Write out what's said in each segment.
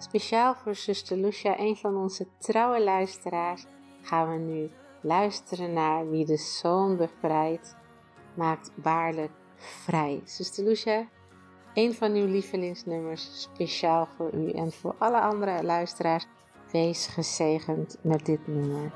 Speciaal voor zuster Lucia, een van onze trouwe luisteraars, gaan we nu luisteren naar Wie de Zoon bevrijdt, maakt waarlijk vrij. Zuster Lucia, een van uw lievelingsnummers, speciaal voor u en voor alle andere luisteraars. Wees gezegend met dit nummer.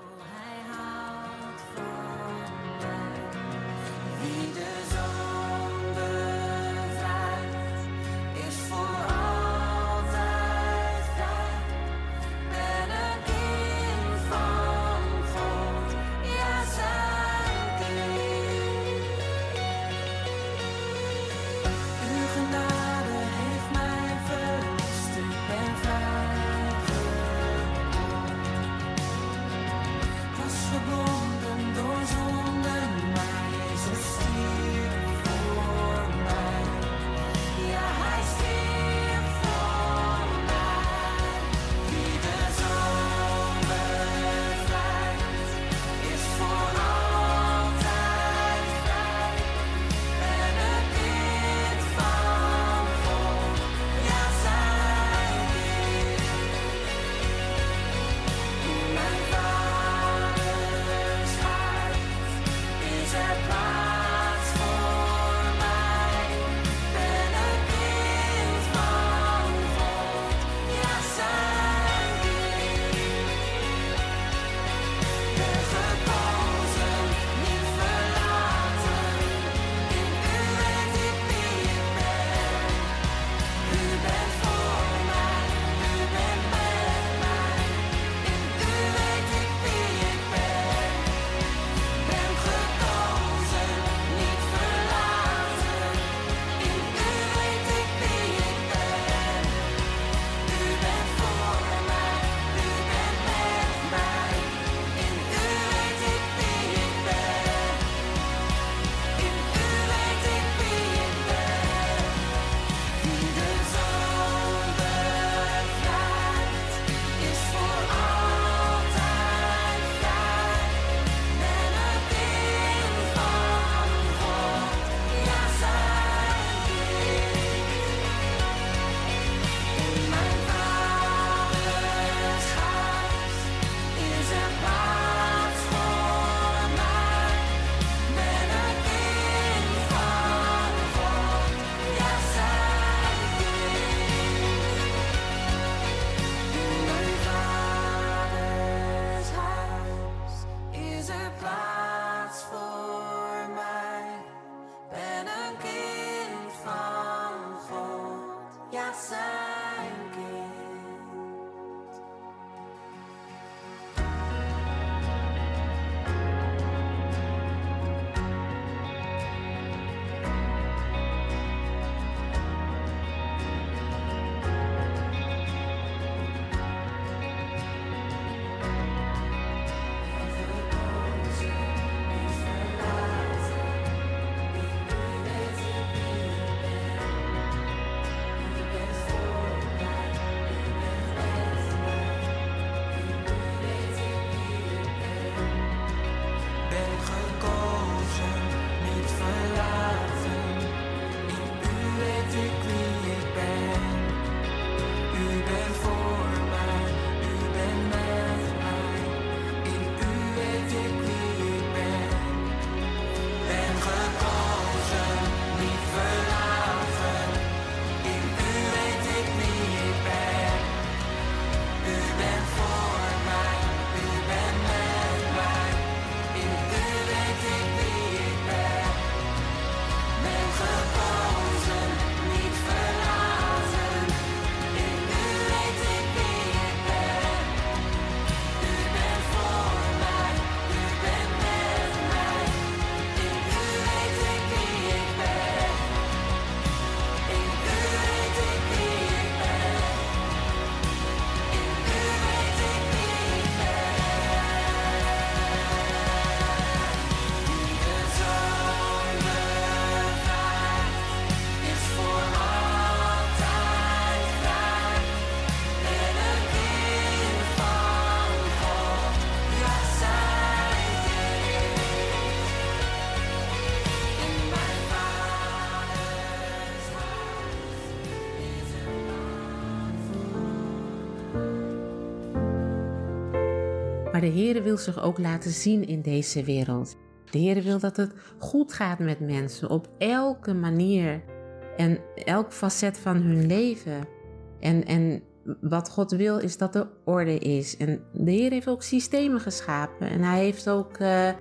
de Heer wil zich ook laten zien in deze wereld. De Heer wil dat het goed gaat met mensen op elke manier en elk facet van hun leven. En wat God wil is dat er orde is. En de Heer heeft ook systemen geschapen en hij heeft ook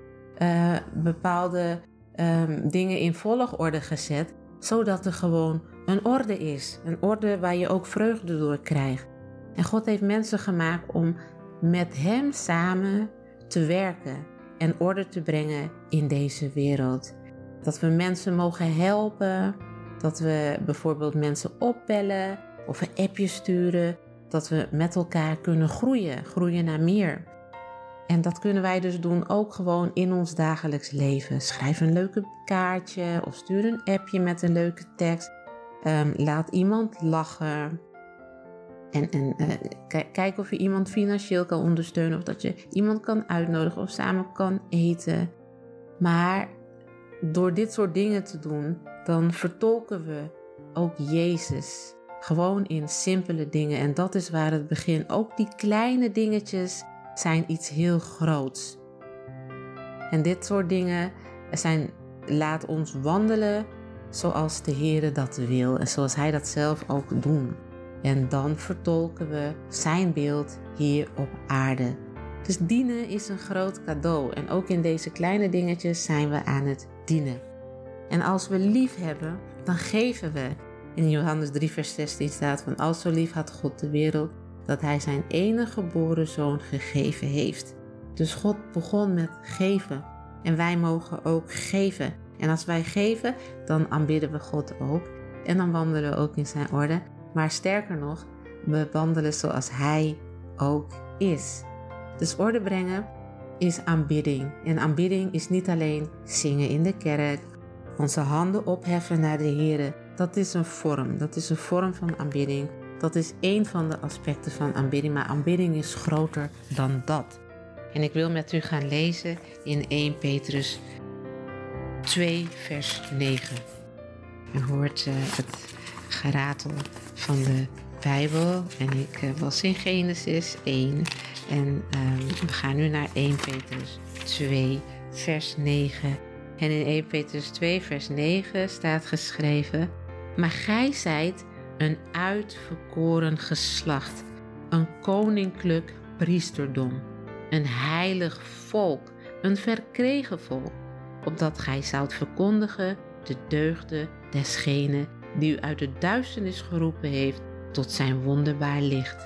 bepaalde dingen in volgorde gezet, zodat er gewoon een orde is. Een orde waar je ook vreugde door krijgt. En God heeft mensen gemaakt om met hem samen te werken en orde te brengen in deze wereld. Dat we mensen mogen helpen, dat we bijvoorbeeld mensen opbellen of een appje sturen, dat we met elkaar kunnen groeien naar meer. En dat kunnen wij dus doen ook gewoon in ons dagelijks leven. Schrijf een leuke kaartje of stuur een appje met een leuke tekst. Laat iemand lachen. En kijk of je iemand financieel kan ondersteunen of dat je iemand kan uitnodigen of samen kan eten. Maar door dit soort dingen te doen, dan vertolken we ook Jezus. Gewoon in simpele dingen. En dat is waar het begint. Ook die kleine dingetjes zijn iets heel groots. En dit soort dingen laat ons wandelen zoals de Heer dat wil. En zoals Hij dat zelf ook doet. En dan vertolken we zijn beeld hier op aarde. Dus dienen is een groot cadeau. En ook in deze kleine dingetjes zijn we aan het dienen. En als we lief hebben, dan geven we. In Johannes 3 vers 16 staat van: al zo lief had God de wereld, dat hij zijn enige geboren zoon gegeven heeft. Dus God begon met geven. En wij mogen ook geven. En als wij geven, dan aanbidden we God ook. En dan wandelen we ook in zijn orde. Maar sterker nog, we wandelen zoals hij ook is. Dus orde brengen is aanbidding. En aanbidding is niet alleen zingen in de kerk, onze handen opheffen naar de Heer. Dat is een vorm. Dat is een vorm van aanbidding. Dat is één van de aspecten van aanbidding. Maar aanbidding is groter dan dat. En ik wil met u gaan lezen in 1 Petrus 2 vers 9. Je hoort het geratel van de Bijbel. En ik was in Genesis 1. En we gaan nu naar 1 Petrus 2 vers 9. En in 1 Petrus 2 vers 9 staat geschreven: maar gij zijt een uitverkoren geslacht, een koninklijk priesterdom, een heilig volk, een verkregen volk, opdat gij zoudt verkondigen de deugden desgene die u uit de duisternis geroepen heeft tot zijn wonderbaar licht.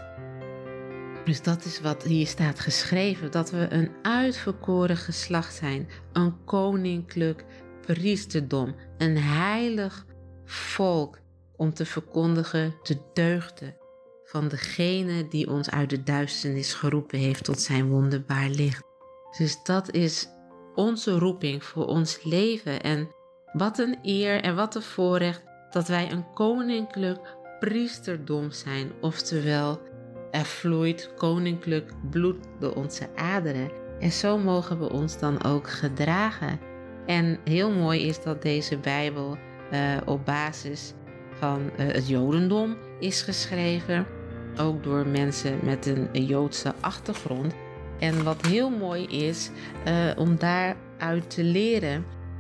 Dus dat is wat hier staat geschreven, dat we een uitverkoren geslacht zijn, een koninklijk priesterdom, een heilig volk, om te verkondigen de deugden van degene die ons uit de duisternis geroepen heeft tot zijn wonderbaar licht. Dus dat is onze roeping voor ons leven. En wat een eer en wat een voorrecht dat wij een koninklijk priesterdom zijn. Oftewel, er vloeit koninklijk bloed door onze aderen. En zo mogen we ons dan ook gedragen. En heel mooi is dat deze Bijbel op basis van het Jodendom is geschreven. Ook door mensen met een Joodse achtergrond. En wat heel mooi is om daaruit te leren,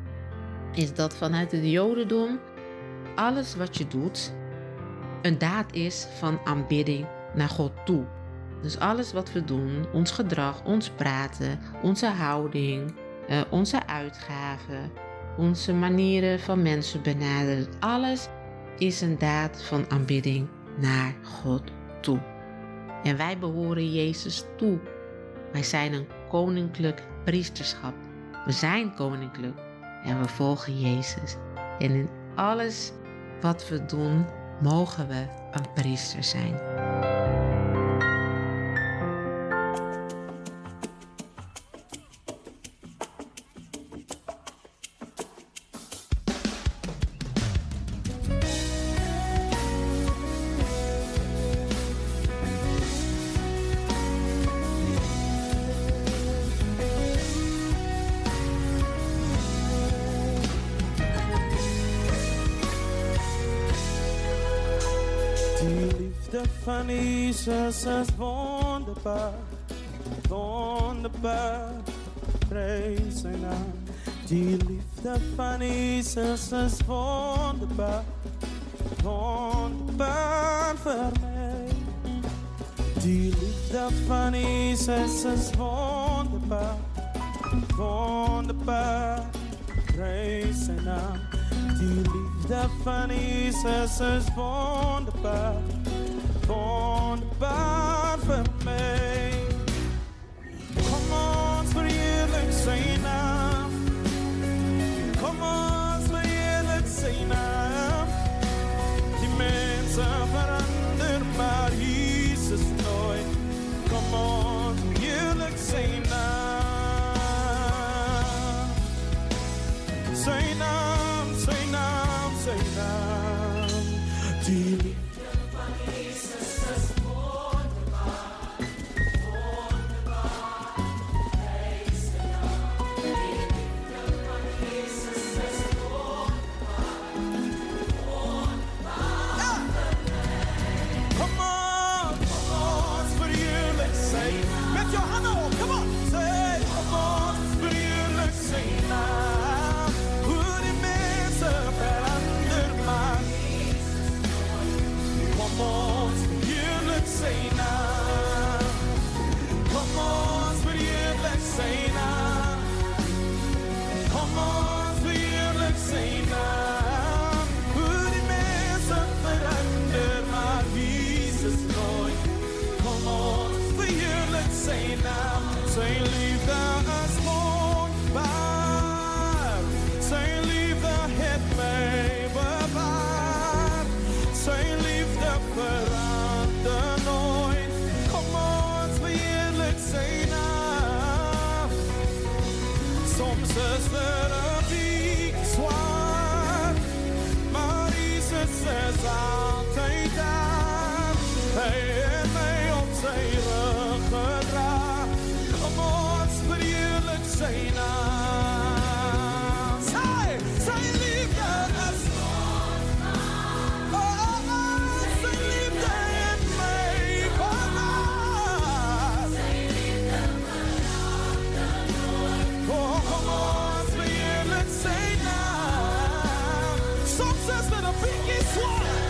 is dat vanuit het Jodendom alles wat je doet een daad is van aanbidding naar God toe. Dus alles wat we doen, ons gedrag, ons praten, onze houding, onze uitgaven, onze manieren van mensen benaderen, alles is een daad van aanbidding naar God toe. En wij behoren Jezus toe. Wij zijn een koninklijk priesterschap. We zijn koninklijk en we volgen Jezus. En in alles wat we doen, mogen we een priester zijn. Die liefde van Jezus is wonderbaar. wonderbaar, prijs zijn naam. Die liefde van Jezus is wonderbaar, wonderbaar voor mij. Die liefde van Jezus is wonderbaar, wonderbaar, prijs zijn naam. Die liefde van Jezus is wonderbaar, wonderbaar voor mij. Kom ons verheerlijk zijn naam. Kom ons verheerlijk zijn naam. Die mensen veranderen, maar Jezus nooit. Kom ons verheerlijk zijn naam. Zijn naam, zijn naam, zijn naam. Die liefde van Jezus is wonderbaar, wonderbaar, prijs de naam. Die liefde van Jezus is wonderbaar, wonderbaar voor mij. Kom ons verheerlijk zijn. Met je handen op, kom on, say. Kom ons verheerlijk zijn naam. Hoe die mensen veranderen, maar kom ons verheerlijk zijn naam. Kom ons verheerlijk zijn naam. Kom ons verheerlijk zijn naam. Hoe die mensen veranderen, maar Jezus nooit. Kom ons verheerlijk zijn naam. Zijn liefde is wonderbaar. Zijn liefde heeft mij bewaard. Zijn liefde verandert nooit. Kom ons verheerlijk zijn naam. Soms is er een week zwaar, maar Jezus is altijd daar. Hij heeft mij op zijn rug gedragen. Kom ons verheerlijk zijn naam. Zijn liefde is wonderbaar. Oh, zijn liefde heeft mij bewaard. Zijn liefde verandert nooit. Oh, kom ons verheerlijk zijn naam. Soms is er een beetje zwaar,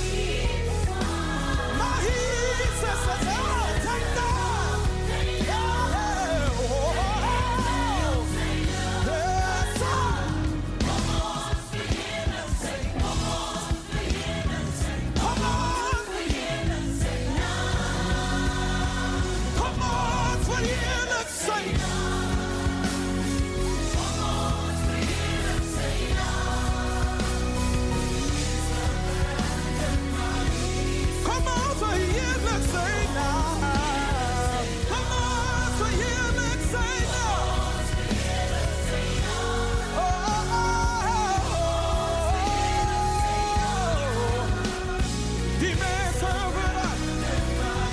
maar Jezus is altijd daar. Yeah. Oh, oh, oh. Yes, sir. Kom ons verheerlijk zijn. Kom ons verheerlijk zijn. Kom ons verheerlijk zijn naam. Kom ons verheerlijk zijn naam. Kom ons verheerlijk zijn naam. Kom ons verheerlijk zijn naam. Kom ons verheerlijk zijn naam. Oh, oh, oh. Die mensen veranderen, maar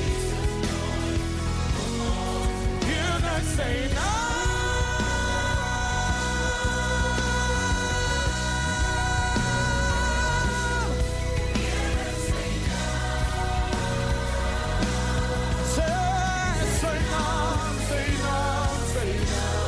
verheerlijk zijn naam. Zijn naam, zijn naam, zijn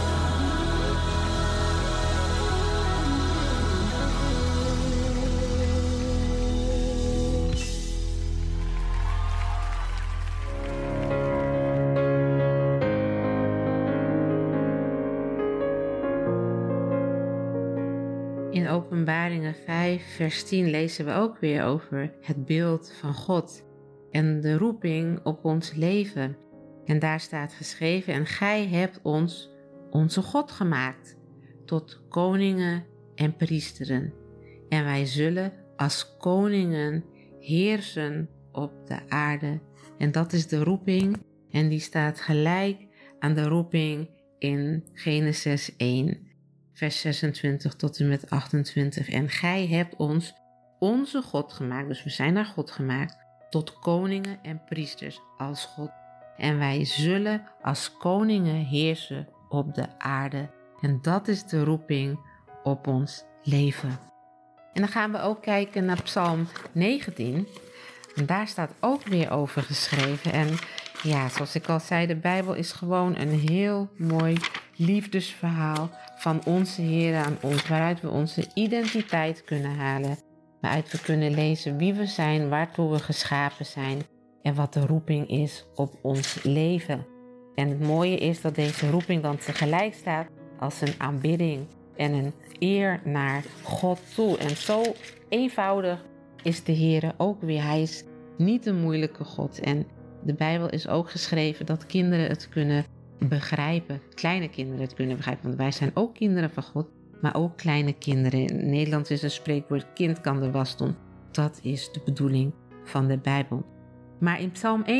In Openbaringen 5 vers 10 lezen we ook weer over het beeld van God en de roeping op ons leven. En daar staat geschreven: en gij hebt ons onze God gemaakt tot koningen en priesteren. En wij zullen als koningen heersen op de aarde. En dat is de roeping en die staat gelijk aan de roeping in Genesis 1. Vers 26 tot en met 28. En gij hebt ons onze God gemaakt, dus we zijn naar God gemaakt, tot koningen en priesters als God. En wij zullen als koningen heersen op de aarde. En dat is de roeping op ons leven. En dan gaan we ook kijken naar Psalm 19. En daar staat ook weer over geschreven. En Ja, zoals ik al zei, de Bijbel is gewoon een heel mooi liefdesverhaal van onze Heer aan ons, waaruit we onze identiteit kunnen halen, waaruit we kunnen lezen wie we zijn, waartoe we geschapen zijn en wat de roeping is op ons leven. En het mooie is dat deze roeping dan tegelijk staat als een aanbidding en een eer naar God toe. En zo eenvoudig is de Heer ook weer. Hij is niet een moeilijke God. En de Bijbel is ook geschreven dat kinderen het kunnen begrijpen. Kleine kinderen het kunnen begrijpen. Want wij zijn ook kinderen van God, maar ook kleine kinderen. In het Nederlands is een spreekwoord: kind kan de was doen. Dat is de bedoeling van de Bijbel. Maar in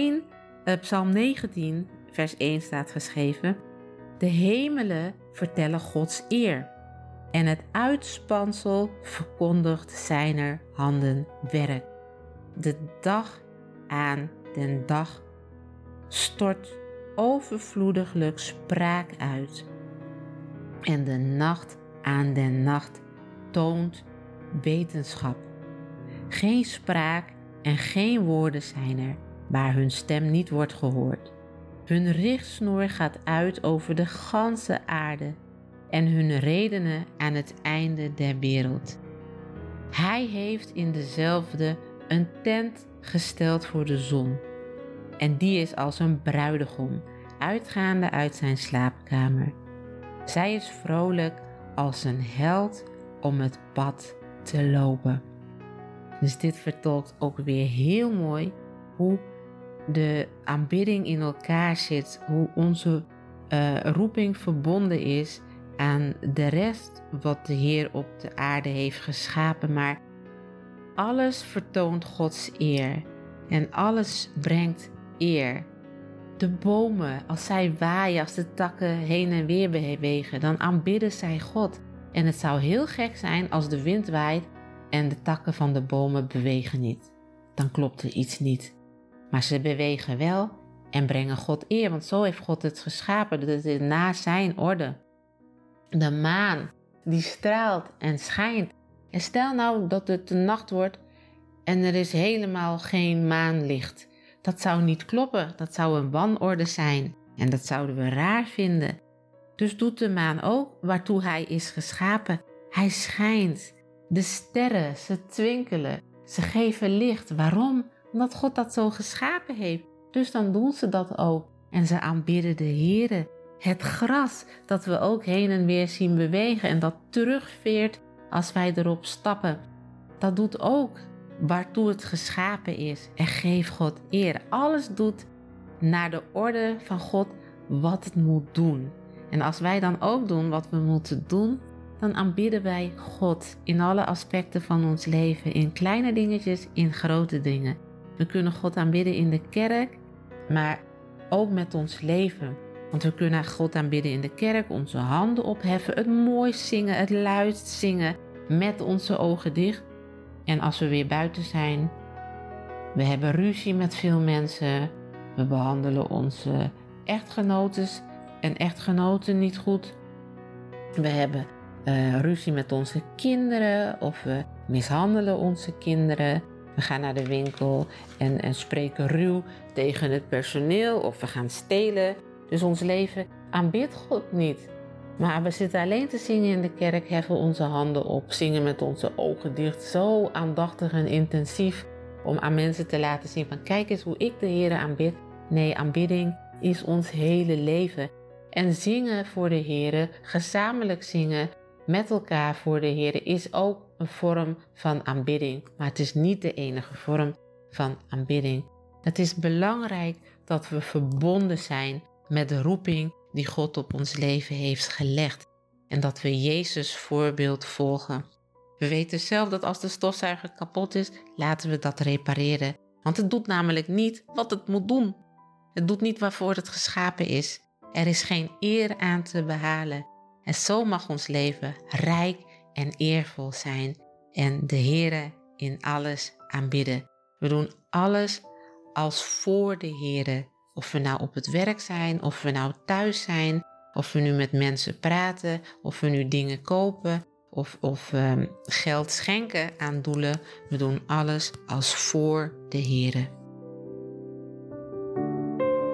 Psalm 19, vers 1 staat geschreven: de hemelen vertellen Gods eer en het uitspansel verkondigt zijner handen werk. De dag aan den dag stort overvloediglijk spraak uit en de nacht aan den nacht toont wetenschap. Geen spraak en geen woorden zijn er, waar hun stem niet wordt gehoord. Hun richtsnoer gaat uit over de ganse aarde en hun redenen aan het einde der wereld. Hij heeft in dezelfde een tent gesteld voor de zon, en die is als een bruidegom, uitgaande uit zijn slaapkamer. Zij is vrolijk als een held om het pad te lopen. Dus dit vertolkt ook weer heel mooi hoe de aanbidding in elkaar zit, hoe onze roeping verbonden is aan de rest wat de Heer op de aarde heeft geschapen. Maar alles vertoont Gods eer en alles brengt eer. De bomen, als zij waaien, als de takken heen en weer bewegen, dan aanbidden zij God. En het zou heel gek zijn als de wind waait en de takken van de bomen bewegen niet. Dan klopt er iets niet. Maar ze bewegen wel en brengen God eer, want zo heeft God het geschapen. Dat is na zijn orde. De maan, die straalt en schijnt. En stel nou dat het de nacht wordt en er is helemaal geen maanlicht. Dat zou niet kloppen. Dat zou een wanorde zijn. En dat zouden we raar vinden. Dus doet de maan ook waartoe hij is geschapen. Hij schijnt. De sterren, ze twinkelen. Ze geven licht. Waarom? Omdat God dat zo geschapen heeft. Dus dan doen ze dat ook. En ze aanbidden de Heere. Het gras dat we ook heen en weer zien bewegen en dat terugveert als wij erop stappen. Dat doet ook waartoe het geschapen is. En geef God eer. Alles doet naar de orde van God wat het moet doen. En als wij dan ook doen wat we moeten doen, dan aanbidden wij God in alle aspecten van ons leven. In kleine dingetjes, in grote dingen. We kunnen God aanbidden in de kerk, maar ook met ons leven. Want we kunnen God aanbidden in de kerk, onze handen opheffen, het mooi zingen, het luid zingen met onze ogen dicht. En als we weer buiten zijn, we hebben ruzie met veel mensen, we behandelen onze echtgenotes en echtgenoten niet goed. We hebben ruzie met onze kinderen of we mishandelen onze kinderen. We gaan naar de winkel en spreken ruw tegen het personeel of we gaan stelen. Dus ons leven aanbidt God niet. Maar we zitten alleen te zingen in de kerk, heffen onze handen op, zingen met onze ogen dicht. Zo aandachtig en intensief om aan mensen te laten zien van kijk eens hoe ik de Heer aanbid. Nee, aanbidding is ons hele leven. En zingen voor de Heer, gezamenlijk zingen met elkaar voor de Heer is ook een vorm van aanbidding. Maar het is niet de enige vorm van aanbidding. Het is belangrijk dat we verbonden zijn met de roeping die God op ons leven heeft gelegd. En dat we Jezus voorbeeld volgen. We weten zelf dat als de stofzuiger kapot is, laten we dat repareren. Want het doet namelijk niet wat het moet doen. Het doet niet waarvoor het geschapen is. Er is geen eer aan te behalen. En zo mag ons leven rijk en eervol zijn. En de Heere in alles aanbidden. We doen alles als voor de Heere. Of we nou op het werk zijn, of we nou thuis zijn, of we nu met mensen praten, of we nu dingen kopen, of geld schenken aan doelen. We doen alles als voor de Heere.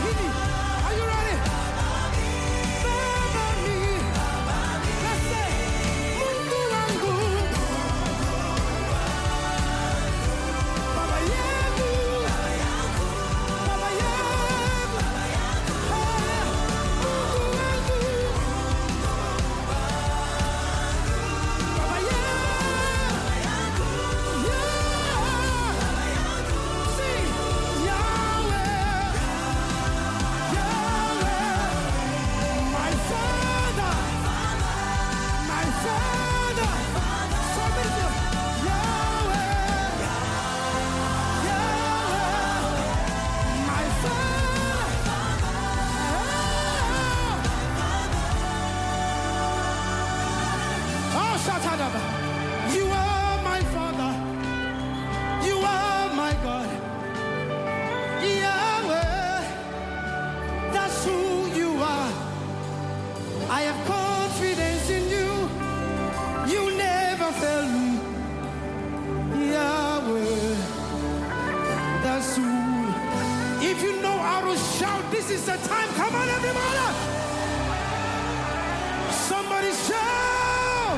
Hidi. Are you ready? Baba mi. Let's say, Mungu wangu. Baba yangu. Baba yangu. Mungu wangu. Baba yangu. Sing, Yahweh, Yahweh, my Father, my Father. Somebody say, Yahweh, Yahweh, my Father. Oh, Shatanaba. You are my Father. You are my God. Yahweh, that's who you are. I have confidence in you. You never fail me. Yahweh, that's who. If you know how to shout, this is the time. Come on, everybody. Somebody shout.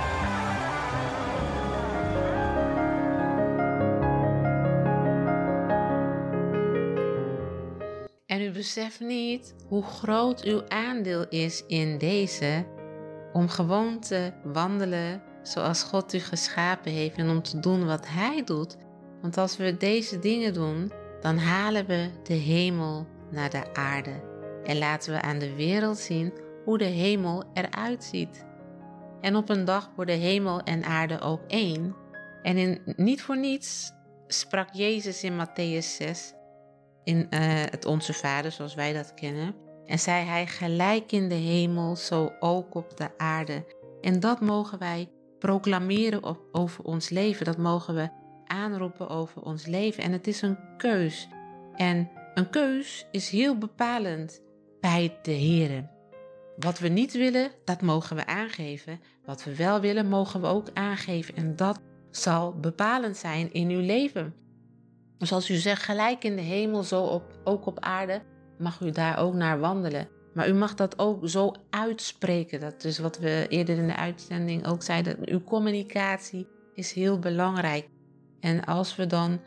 En u beseft niet hoe groot uw aandeel is in deze, om gewoon te wandelen zoals God u geschapen heeft en om te doen wat Hij doet. Want als we deze dingen doen, dan halen we de hemel naar de aarde. En laten we aan de wereld zien hoe de hemel eruit ziet. En op een dag worden hemel en aarde ook één. En niet voor niets sprak Jezus in Mattheüs 6... in het Onze Vader, zoals wij dat kennen. En zei hij, gelijk in de hemel, zo ook op de aarde. En dat mogen wij proclameren over ons leven. Dat mogen we aanroepen over ons leven. En het is een keus. En een keus is heel bepalend bij de Heere. Wat we niet willen, dat mogen we aangeven. Wat we wel willen, mogen we ook aangeven. En dat zal bepalend zijn in uw leven. Dus als u zegt, gelijk in de hemel, zo ook op aarde, mag u daar ook naar wandelen. Maar u mag dat ook zo uitspreken. Dat is wat we eerder in de uitzending ook zeiden. Uw communicatie is heel belangrijk. En als we dan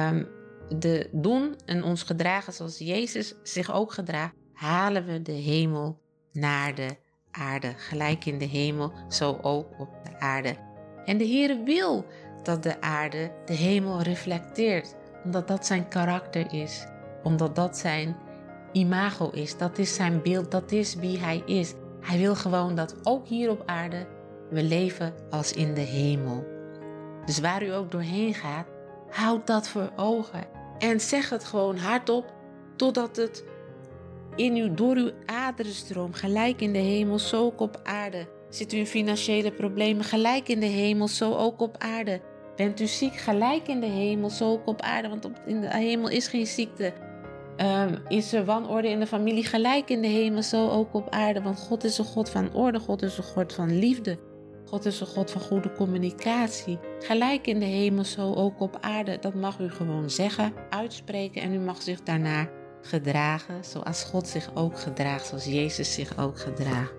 doen en ons gedragen zoals Jezus zich ook gedraagt, halen we de hemel naar de aarde. Gelijk in de hemel, zo ook op de aarde. En de Heere wil dat de aarde de hemel reflecteert. Omdat dat zijn karakter is. Omdat dat zijn imago is. Dat is zijn beeld. Dat is wie hij is. Hij wil gewoon dat ook hier op aarde we leven als in de hemel. Dus waar u ook doorheen gaat, houd dat voor ogen. En zeg het gewoon hardop, totdat het door uw aderen stroomt. Gelijk in de hemel, zo ook op aarde. Zit u in financiële problemen, gelijk in de hemel, zo ook op aarde. Bent u ziek, gelijk in de hemel, zo ook op aarde. Want in de hemel is geen ziekte. Is er wanorde in de familie, gelijk in de hemel, zo ook op aarde. Want God is een God van orde, God is een God van liefde. God is een God van goede communicatie. Gelijk in de hemel, zo ook op aarde. Dat mag u gewoon zeggen, uitspreken. En u mag zich daarna gedragen zoals God zich ook gedraagt. Zoals Jezus zich ook gedraagt.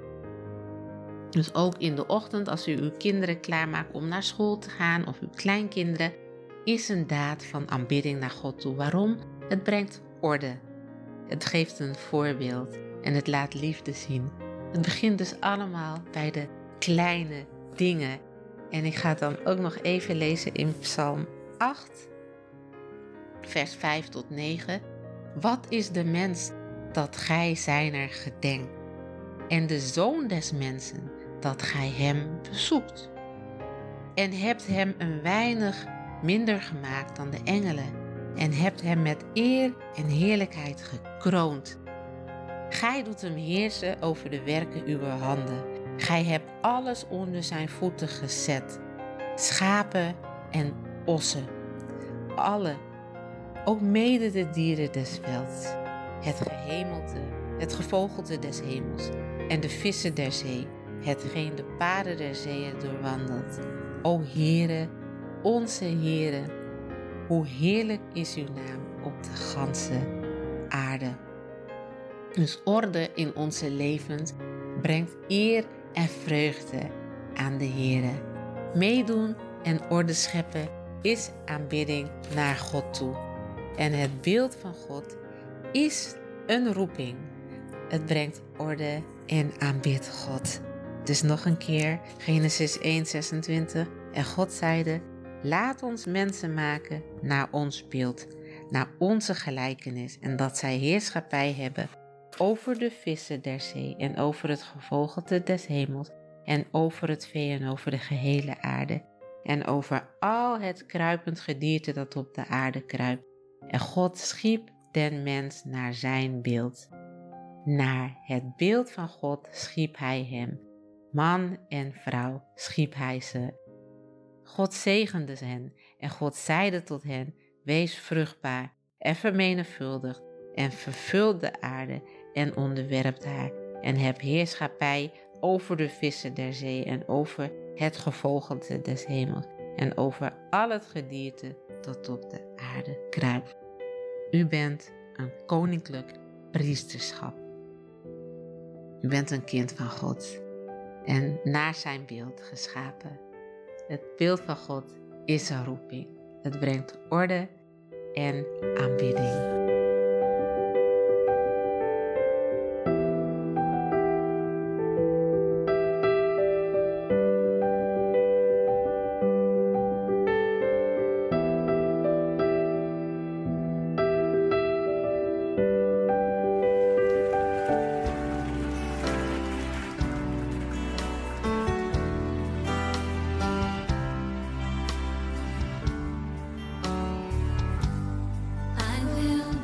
Dus ook in de ochtend, als u uw kinderen klaarmaakt om naar school te gaan, of uw kleinkinderen, is een daad van aanbidding naar God toe. Waarom? Het brengt orde. Het geeft een voorbeeld en het laat liefde zien. Het begint dus allemaal bij de kleine dingen. En ik ga het dan ook nog even lezen in Psalm 8, vers 5 tot 9. Wat is de mens dat gij zijner gedenkt? En de zoon des mensen dat gij hem bezoekt. En hebt hem een weinig minder gemaakt dan de engelen. En hebt hem met eer en heerlijkheid gekroond. Gij doet hem heersen over de werken uw handen. Gij hebt alles onder zijn voeten gezet. Schapen en ossen. Alle, ook mede de dieren des velds. Het gehemelte, het gevogelte des hemels. En de vissen der zee. Hetgeen de paden der zeeën doorwandelt. O Heere, onze Heere, hoe heerlijk is uw naam op de ganse aarde. Dus orde in onze levens brengt eer en vreugde aan de Heere. Meedoen en orde scheppen is aanbidding naar God toe. En het beeld van God is een roeping. Het brengt orde en aanbidt God. Dus nog een keer, Genesis 1:26. En God zeide, laat ons mensen maken naar ons beeld, naar onze gelijkenis. En dat zij heerschappij hebben over de vissen der zee en over het gevogelte des hemels en over het vee en over de gehele aarde en over al het kruipend gedierte dat op de aarde kruipt. En God schiep den mens naar zijn beeld. Naar het beeld van God schiep hij hem. Man en vrouw schiep hij ze. God zegende hen en God zeide tot hen, wees vruchtbaar en vermenigvuldigd en vervult de aarde en onderwerpt haar en heb heerschappij over de vissen der zee en over het gevogelte des hemels en over al het gedierte dat op de aarde kruipt. U bent een koninklijk priesterschap. U bent een kind van God en naar zijn beeld geschapen. Het beeld van God is een roeping. Het brengt orde en aanbidding. I will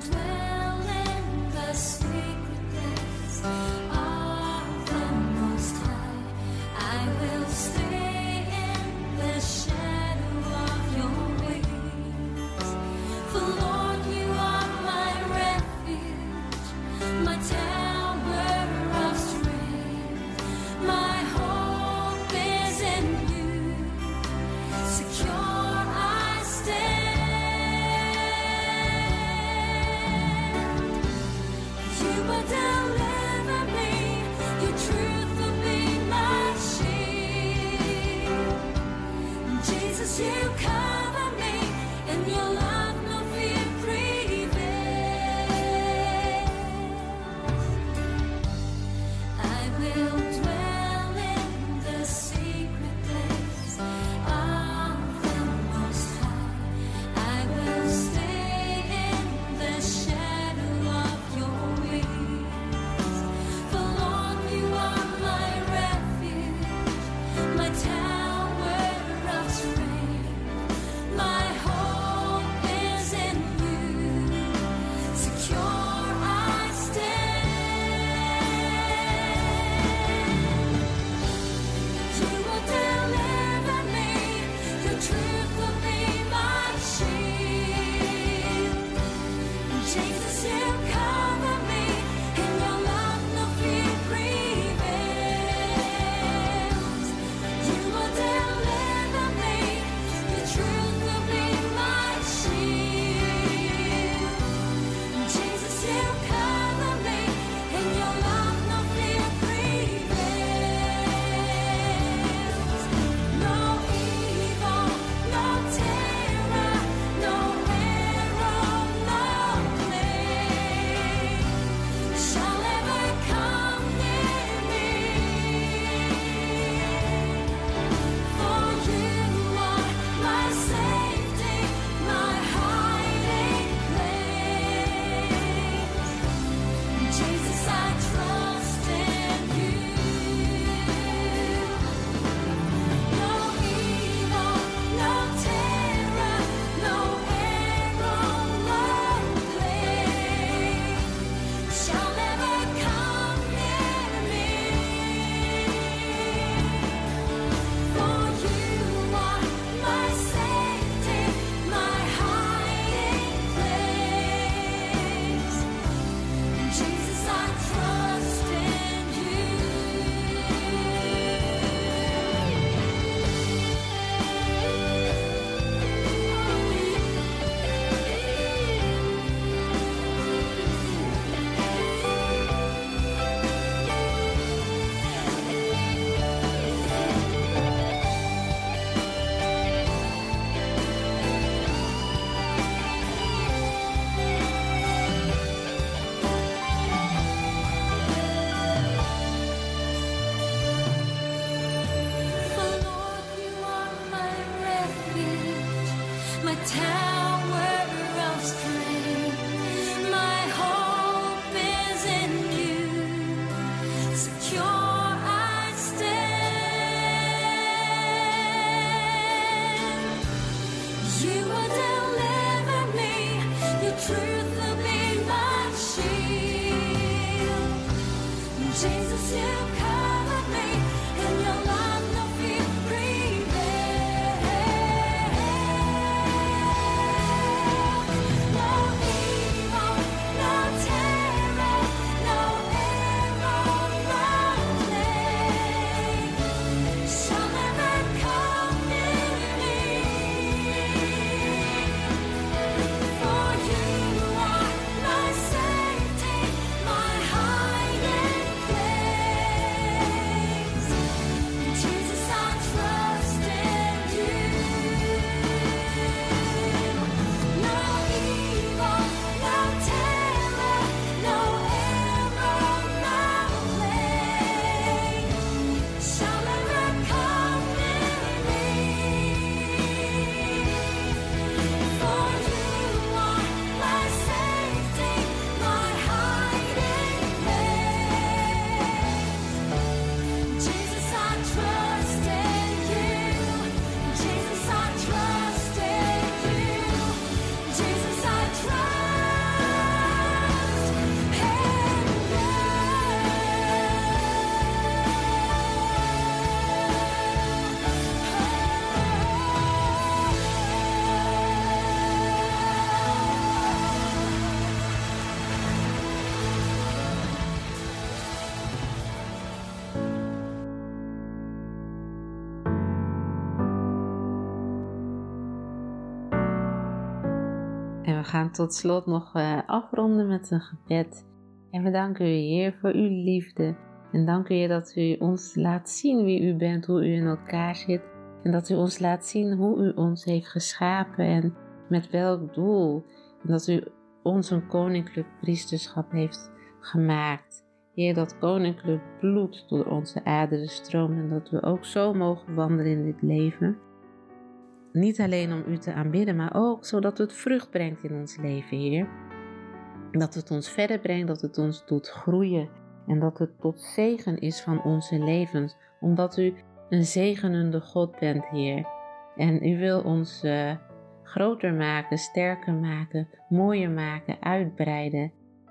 gaan tot slot nog afronden met een gebed. En we danken u, Heer, voor uw liefde. En danken u, Heer, dat u ons laat zien wie u bent, hoe u in elkaar zit. En dat u ons laat zien hoe u ons heeft geschapen en met welk doel. En dat u ons een koninklijk priesterschap heeft gemaakt. Heer, dat koninklijk bloed door onze aderen stroomt en dat we ook zo mogen wandelen in dit leven. Niet alleen om u te aanbidden, maar ook zodat het vrucht brengt in ons leven, Heer. Dat het ons verder brengt, dat het ons doet groeien en dat het tot zegen is van onze levens. Omdat u een zegenende God bent, Heer. En u wil ons groter maken, sterker maken, mooier maken, uitbreiden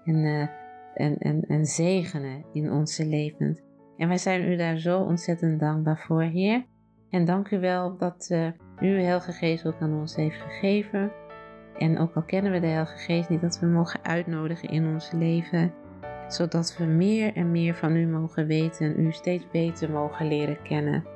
en zegenen in onze levens. En wij zijn u daar zo ontzettend dankbaar voor, Heer. En dank u wel dat u uw Heilige Geest ook aan ons heeft gegeven. En ook al kennen we de Heilige Geest niet, dat we mogen uitnodigen in ons leven. Zodat we meer en meer van u mogen weten en u steeds beter mogen leren kennen.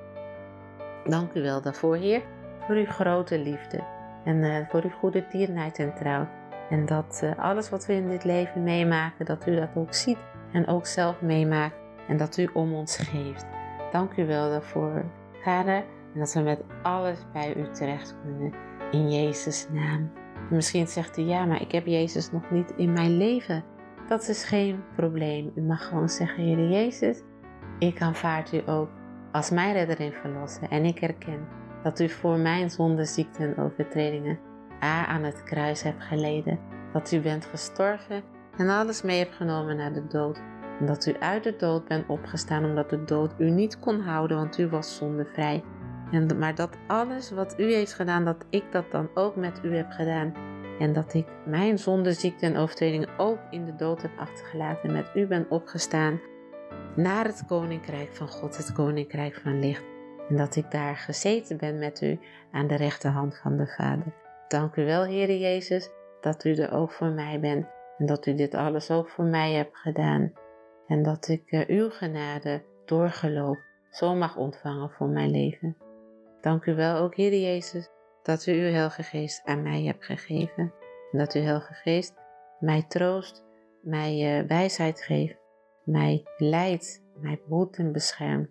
Dank u wel daarvoor, Heer, voor uw grote liefde. En voor uw goede tierenheid en trouw. En dat alles wat we in dit leven meemaken, dat u dat ook ziet en ook zelf meemaakt. En dat u om ons geeft. Dank u wel daarvoor, Vader. En dat we met alles bij u terecht kunnen. In Jezus' naam. En misschien zegt u, ja, maar ik heb Jezus nog niet in mijn leven. Dat is geen probleem. U mag gewoon zeggen, Heer Jezus, ik aanvaard u ook als mijn redder en verlosser. En ik erken dat u voor mijn zonde, ziekte en overtredingen aan het kruis hebt geleden. Dat u bent gestorven en alles mee hebt genomen naar de dood. En dat u uit de dood bent opgestaan omdat de dood u niet kon houden, want u was zondevrij. Maar dat alles wat u heeft gedaan, dat ik dat dan ook met u heb gedaan. En dat ik mijn zonde, ziekte en overtredingen ook in de dood heb achtergelaten. En met u ben opgestaan naar het koninkrijk van God, het koninkrijk van licht. En dat ik daar gezeten ben met u aan de rechterhand van de Vader. Dank u wel, Heere Jezus, dat u er ook voor mij bent. En dat u dit alles ook voor mij hebt gedaan. En dat ik uw genade door geloof zo mag ontvangen voor mijn leven. Dank u wel ook, Heere Jezus, dat u uw Heilige Geest aan mij hebt gegeven. En dat uw Heilige Geest mij troost, mij wijsheid geeft, mij leidt, mij behoedt en beschermt.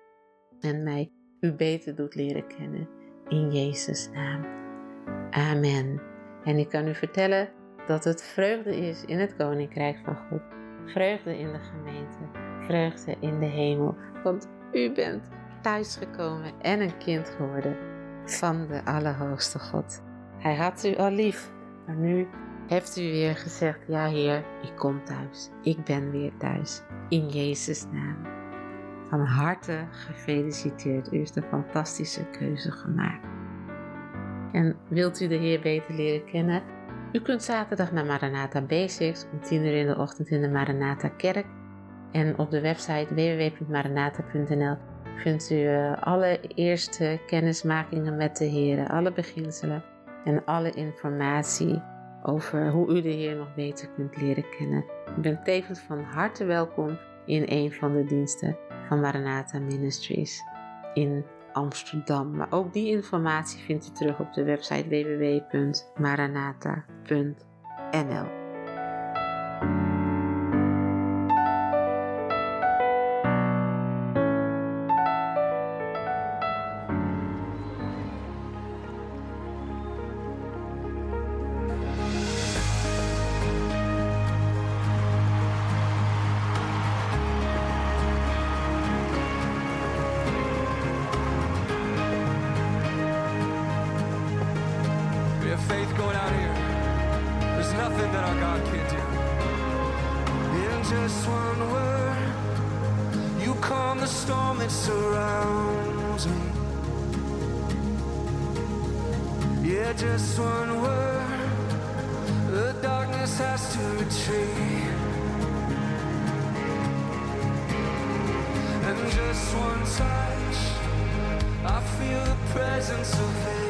En mij u beter doet leren kennen. In Jezus' naam. Amen. En ik kan u vertellen dat het vreugde is in het Koninkrijk van God. Vreugde in de gemeente. Vreugde in de hemel. Want u bent thuisgekomen en een kind geworden van de Allerhoogste God. Hij had u al lief, maar nu heeft u weer gezegd, ja Heer, ik kom thuis. Ik ben weer thuis. In Jezus' naam. Van harte gefeliciteerd. U heeft een fantastische keuze gemaakt. En wilt u de Heer beter leren kennen? U kunt zaterdag naar Maranatha Basics om 10:00 in de ochtend in de Maranatha Kerk. En op de website www.maranatha.nl vindt u alle eerste kennismakingen met de Heer, alle beginselen en alle informatie over hoe u de Heer nog beter kunt leren kennen. U bent tevens van harte welkom in een van de diensten van Maranatha Ministries in Amsterdam. Maar ook die informatie vindt u terug op de website www.maranatha.nl. Faith going out here. There's nothing that our God can't do. In just one word, you calm the storm that surrounds me. Yeah, just one word, the darkness has to retreat. And just one touch, I feel the presence of heaven.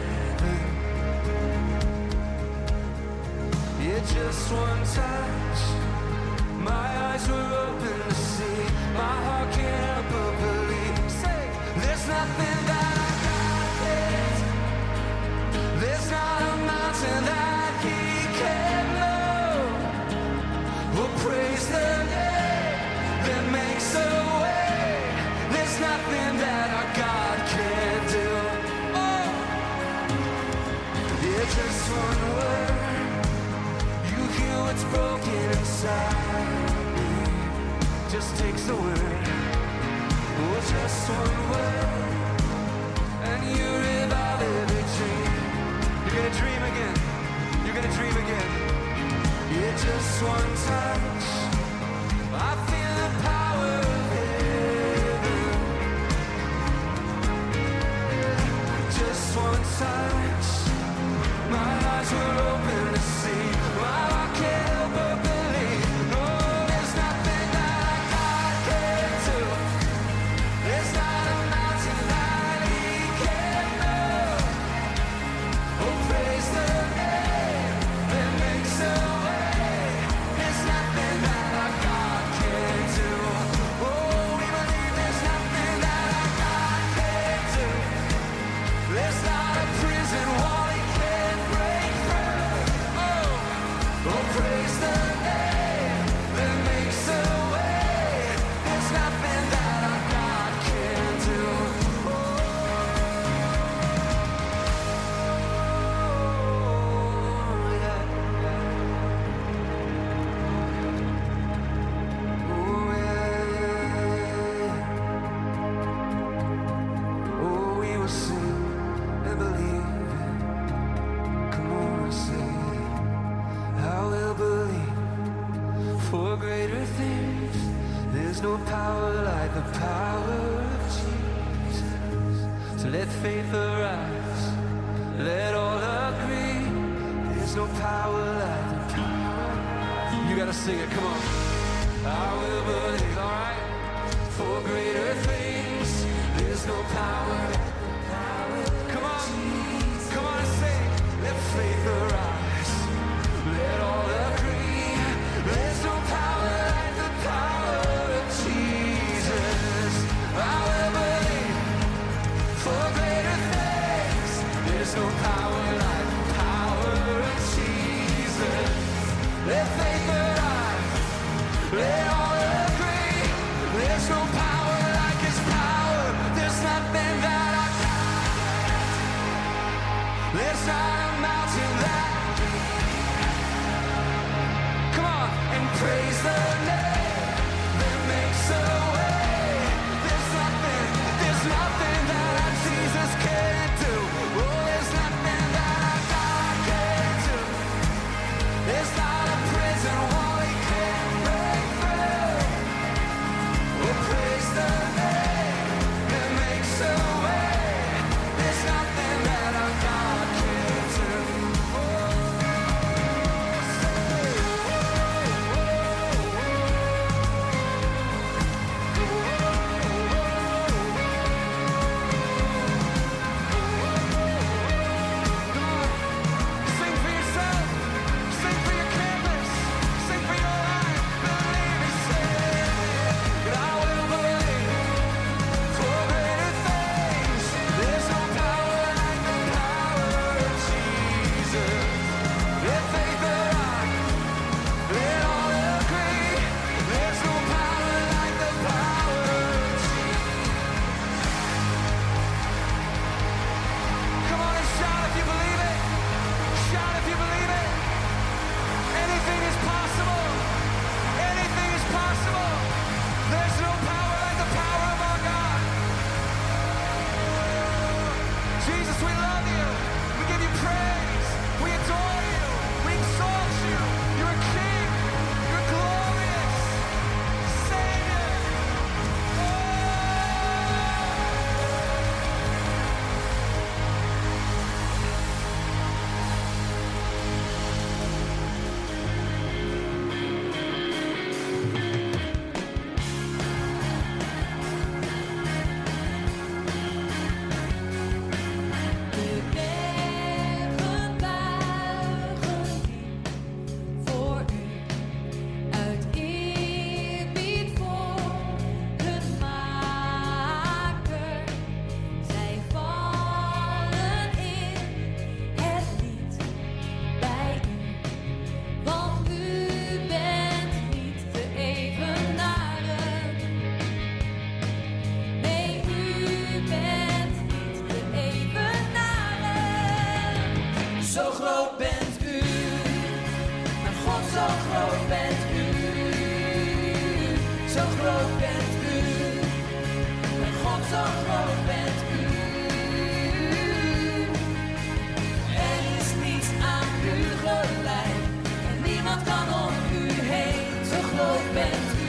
Just one touch, my eyes were open to see, my heart can't help but believe. Say, there's nothing that I can't. There's not a mountain that He a word, oh, just one word, and you revive every dream. You're gonna dream again. You're gonna dream again. Yeah, just one touch, I feel the power of heaven. Just one touch, my eyes were open to see. Wow, I can't help but believe. No, there's nothing that God can't do. There's not a mountain that He can't move. Oh, praise the name that makes a way. There's nothing that our God can't do. Oh, we believe there's nothing that our God can't do. There's not a prison wall He can't break through. Oh, praise the name that makes a way. There's nothing that our God can't do. Oh, yeah. Oh, yeah. Oh, we will sing and believe it. Come on and say it. I will believe for greater things. There's no power like the power of Jesus. So let faith arise. Let all agree. There's no power like the power. You gotta sing it, come on. I will believe, alright? For greater things. There's no power. Come on, come on and sing. Let faith arise. Let all agree. There's no power like the power of Jesus. I will believe for greater things. There's no power like the power of Jesus. Let faith arise. Let all agree. There's no power like His power. There's nothing that I can. There's not a mountain that. Come on and praise the name that makes a way. There's nothing that our Jesus can't do. Oh, there's nothing that our God can't do. There's not a prison wall He can't break through. Oh, praise the name that makes a way. There's nothing that our God can't do. Sing for yourself, sing for your campus, sing for your life. Believe and say, I will believe for greater things. There's no power like the power of Jesus. Let faith arise, let all agree. There's no power like the power of Jesus. Come on and shout if you believe it. Shout if you believe it. Anything is possible. Anything is possible. There's no power like the power of our God. Jesus, we love you. We give you praise. We adore you. We exalt you. You're a King. You're glorious. Savior. zo groot bent u. Mijn God, zo groot bent u. Er is niets aan u gelijk en niemand kan om u heen, zo groot bent u.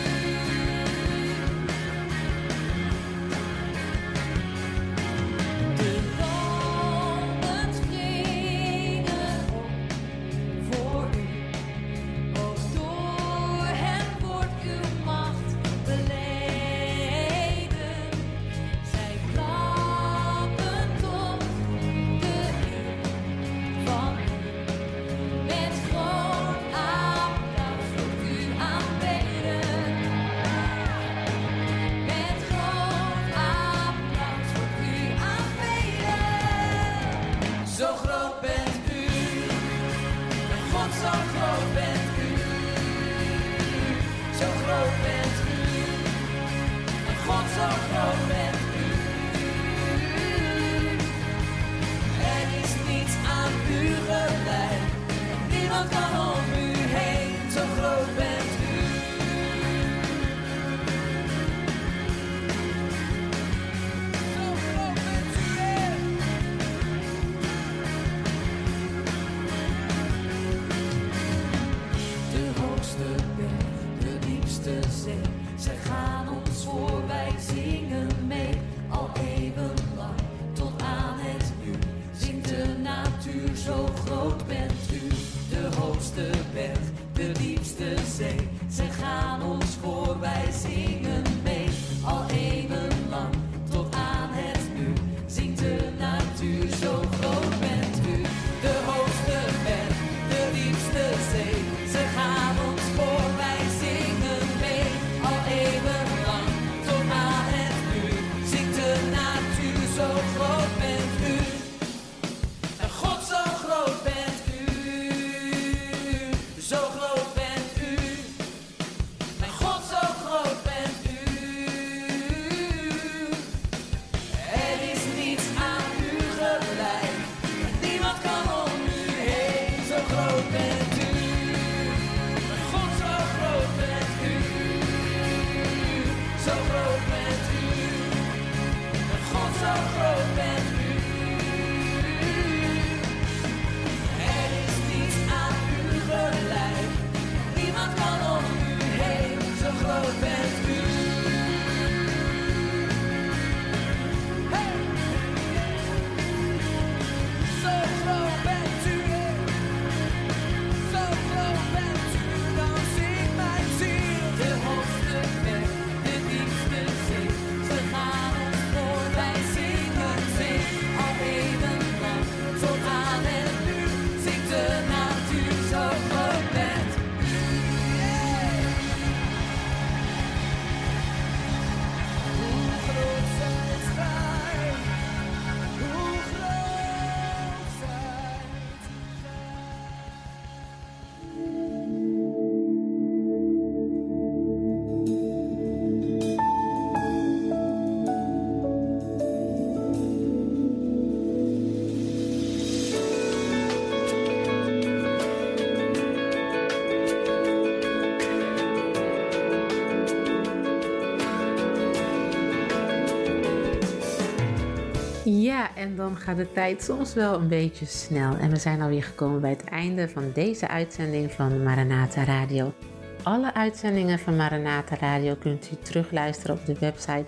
Ja, en dan gaat de tijd soms wel een beetje snel. En we zijn alweer gekomen bij het einde van deze uitzending van Maranatha Radio. Alle uitzendingen van Maranatha Radio kunt u terugluisteren op de website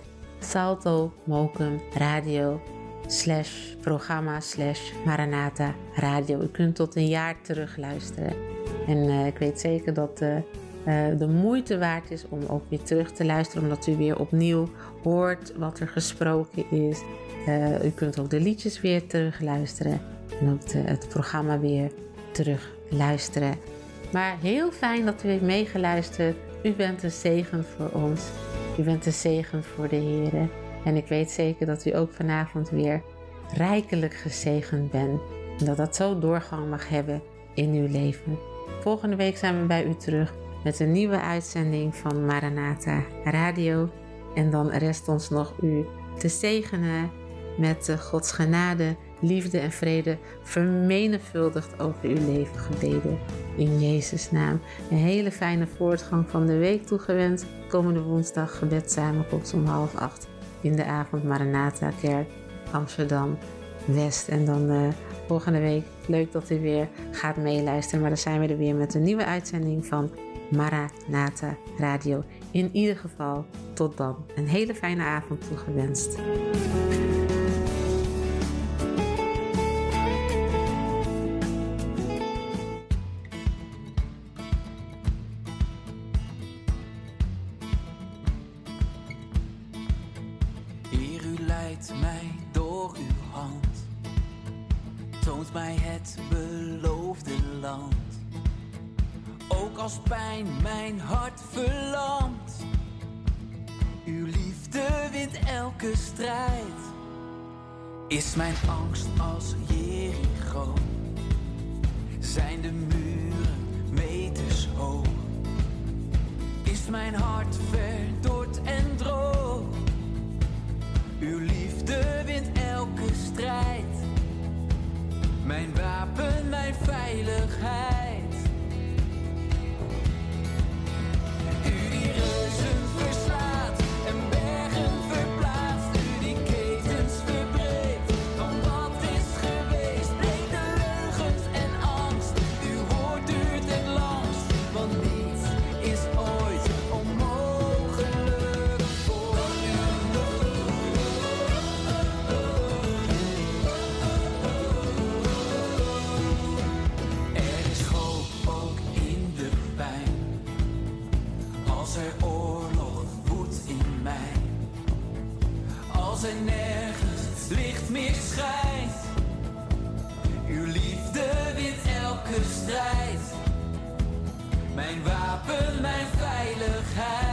salto-mokum-radio/programma/Maranatha Radio. U kunt tot een jaar terugluisteren. En ik weet zeker dat de moeite waard is om ook weer terug te luisteren, omdat u weer opnieuw hoort wat er gesproken is. U kunt ook de liedjes weer terugluisteren en ook het programma weer terugluisteren. Maar heel fijn dat u heeft meegeluisterd. U bent een zegen voor ons. U bent een zegen voor de Heer. En ik weet zeker dat u ook vanavond weer rijkelijk gezegend bent. En dat dat zo doorgang mag hebben in uw leven. Volgende week zijn we bij u terug met een nieuwe uitzending van Maranatha Radio. En dan rest ons nog u te zegenen met Gods genade liefde en vrede vermenigvuldigd over uw leven gebeden. In Jezus' naam. Een hele fijne voortgang van de week toegewenst. Komende woensdag gebedssamenkomst om 7:30 in de avond Maranatha Kerk Amsterdam West. En dan volgende week, leuk dat u weer gaat meeluisteren. Maar dan zijn we er weer met een nieuwe uitzending van Maranatha Radio. In ieder geval, tot dan. Een hele fijne avond toegewenst. Heer, u leidt mij door uw hand, toont mij het beloofde land. Ook als pijn mijn hart verlamt, uw liefde wint elke strijd. Is mijn angst als Jericho, zijn de muren meters hoog. Is mijn hart verdord en droog, uw liefde wint elke strijd. Mijn wapen, mijn veiligheid. U die reuzen verslaat en bergen verplaatst. U die ketens verbreekt van wat is geweest. Breek de leugens en angst. Uw woord duurt het langst, want niets is ooit onmogelijk voor u. Er is hoop ook in de pijn, als er oorlog woedt in mij, als er nergens licht meer schijnt. Uw liefde wint elke strijd, mijn wapen, mijn veiligheid.